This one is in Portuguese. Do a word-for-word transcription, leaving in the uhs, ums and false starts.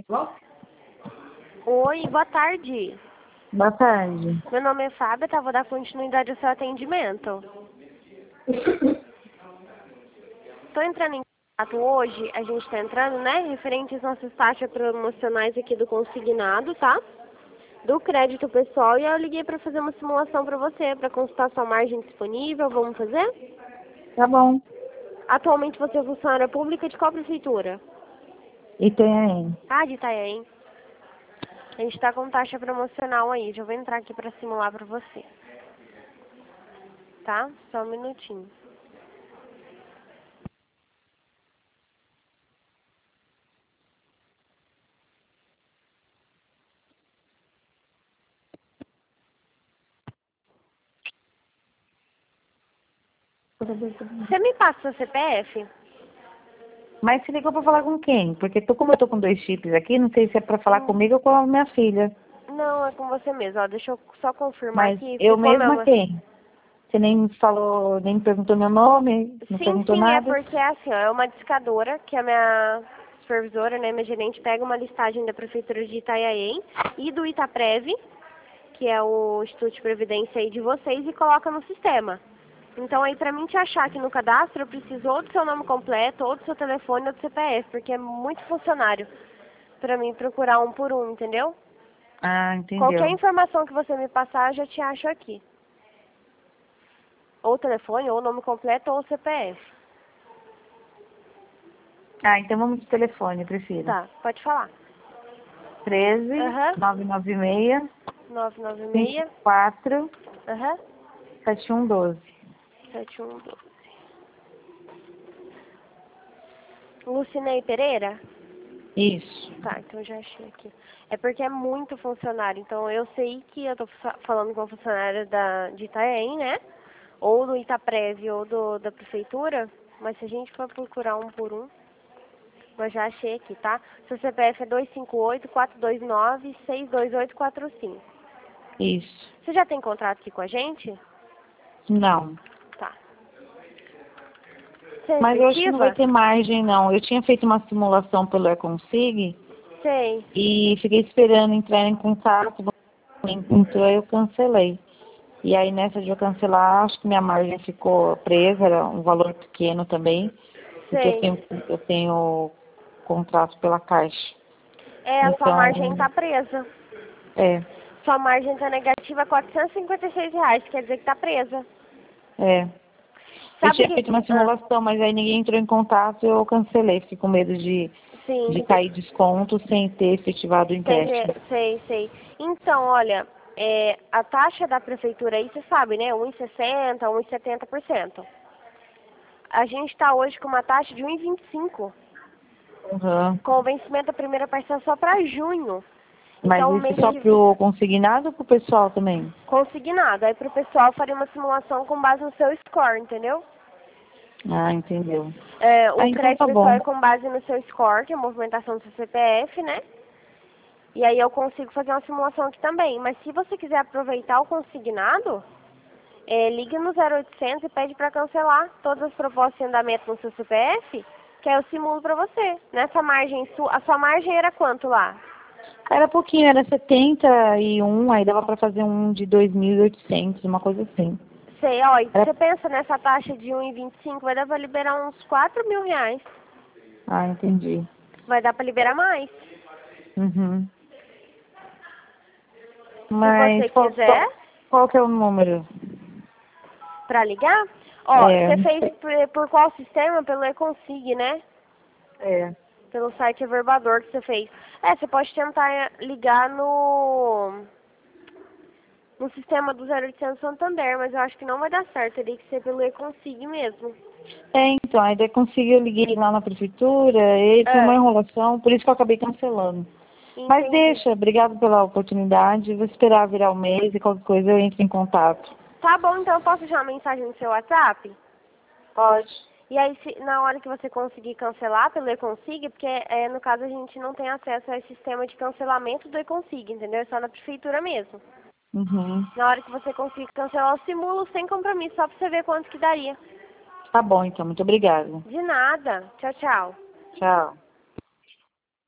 Oi, boa tarde. Boa tarde. Meu nome é Fábia, tá? Vou dar continuidade ao seu atendimento. Estou entrando em contato hoje, a gente está entrando, né? Referente às nossas taxas promocionais aqui do consignado, tá? Do crédito pessoal, e eu liguei para fazer uma simulação para você, para consultar sua margem disponível. Vamos fazer? Tá bom. Atualmente você é funcionária pública de qual prefeitura? E tem aí? Ah, de Itanhaém. A gente está com taxa promocional aí. Já vou entrar aqui para simular para você. Tá? Só um minutinho. Você me passa seu C P F? Mas você ligou pra falar com quem? Porque tô, como eu tô com dois chips aqui, não sei se é pra falar Hum. comigo ou com a minha filha. Não, é com você mesmo. Ó, deixa eu só confirmar Mas aqui. eu Ficou mesma meu... quem? Você nem me falou, nem me perguntou meu nome, não Sim, perguntou sim, é nada? porque é assim, ó, é uma discadora que a minha supervisora, né, minha gerente, pega uma listagem da Prefeitura de Itanhaém e do Itaprev, que é o Instituto de Previdência aí de vocês, e coloca no sistema. Então aí pra mim te achar aqui no cadastro, eu preciso ou do seu nome completo, ou do seu telefone, ou do C P F, porque é muito funcionário pra mim procurar um por um, entendeu? Ah, Qualquer entendeu. informação que você me passar, eu já te acho aqui. Ou telefone, ou nome completo, ou C P F. Ah, então vamos de telefone, eu prefiro. Tá, pode falar. treze, Aham. nove nove seis, nove nove cinco seis, quatro, aham, sete um doze. sete um doze. Lucinei Pereira? Isso. Tá, então já achei aqui. É porque é muito funcionário, então eu sei que eu tô fa- falando com a funcionária da, de Itanhaém, né? Ou do Itaprev ou do, da prefeitura, mas se a gente for procurar um por um, eu já achei aqui, tá? Seu C P F é dois cinco oito, quatro dois nove, seis dois oito quatro cinco. Isso. Você já tem contrato aqui com a gente? Não. Tá. Você é Mas eu acho que não vai efetiva? ter margem, não. Eu tinha feito uma simulação pelo Econsig Sei. e fiquei esperando entrar em contato. Entrou, eu cancelei. E aí nessa de eu cancelar, acho que minha margem ficou presa, era um valor pequeno também, porque eu Sei. tenho, eu tenho contrato pela Caixa. É, a sua margem Então, tá presa. é, Sua margem tá negativa quatrocentos e cinquenta e seis reais, quer dizer que tá presa. é. Eu Sabe o tinha que feito que... uma Ah, simulação, mas aí ninguém entrou em contato e eu cancelei. Fiquei com medo de, sim, de cair desconto sem ter efetivado o sem ter... empréstimo. sei, sei. Então, olha, é, a taxa da prefeitura aí, você sabe, né? um vírgula sessenta, um vírgula setenta por cento. A gente tá hoje com uma taxa de um vírgula vinte e cinco, Uhum. com o vencimento da primeira parcela só para junho. Mas Então, o isso mês só que pro consignado ou pro pessoal também? consignado. Aí pro pessoal faria uma simulação com base no seu score, entendeu? Ah, entendeu. É, Ah, o então crédito tá pessoal bom. é com base no seu score, que é a movimentação do seu C P F, né? E aí eu consigo fazer uma simulação aqui também. Mas se você quiser aproveitar o consignado, é, ligue no zero oitocentos e pede para cancelar todas as propostas de andamento no seu C P F, que aí eu simulo para você. Nessa margem, su a sua margem era quanto lá? Era pouquinho, era setenta e um, aí dava pra fazer um de dois mil e oitocentos, uma coisa assim. Sei, ó, e Era... você pensa nessa taxa de um vírgula vinte e cinco, vai dar para liberar uns quatro mil reais. Ah, entendi. Vai dar para liberar mais. Uhum. Se Mas você qual, qual, quiser, qual que é o número? para ligar, ó, É, você não fez sei. por, por qual sistema? Pelo Econsig, né? É. Pelo site Everbador que você fez. É, você pode tentar eh, ligar no no sistema do zero oitocentos Santander, mas eu acho que não vai dar certo, teria que ser pelo Econsig mesmo. É, então, aí daí consegui, eu liguei lá na prefeitura, e foi uma É, enrolação, por isso que eu acabei cancelando. Mas entendi. deixa, obrigado pela oportunidade, vou esperar virar o mês e qualquer coisa eu entro em contato. Tá bom, então eu posso deixar uma mensagem no seu WhatsApp? Pode. E aí, se, na hora que você conseguir cancelar pelo Econsig, porque é, no caso a gente não tem acesso a esse sistema de cancelamento do Econsig, entendeu? É só na prefeitura mesmo. Uhum. Na hora que você conseguir cancelar, eu simulo sem compromisso, só pra você ver quanto que daria. Tá bom, então, muito obrigada. De nada. Tchau, tchau. Tchau.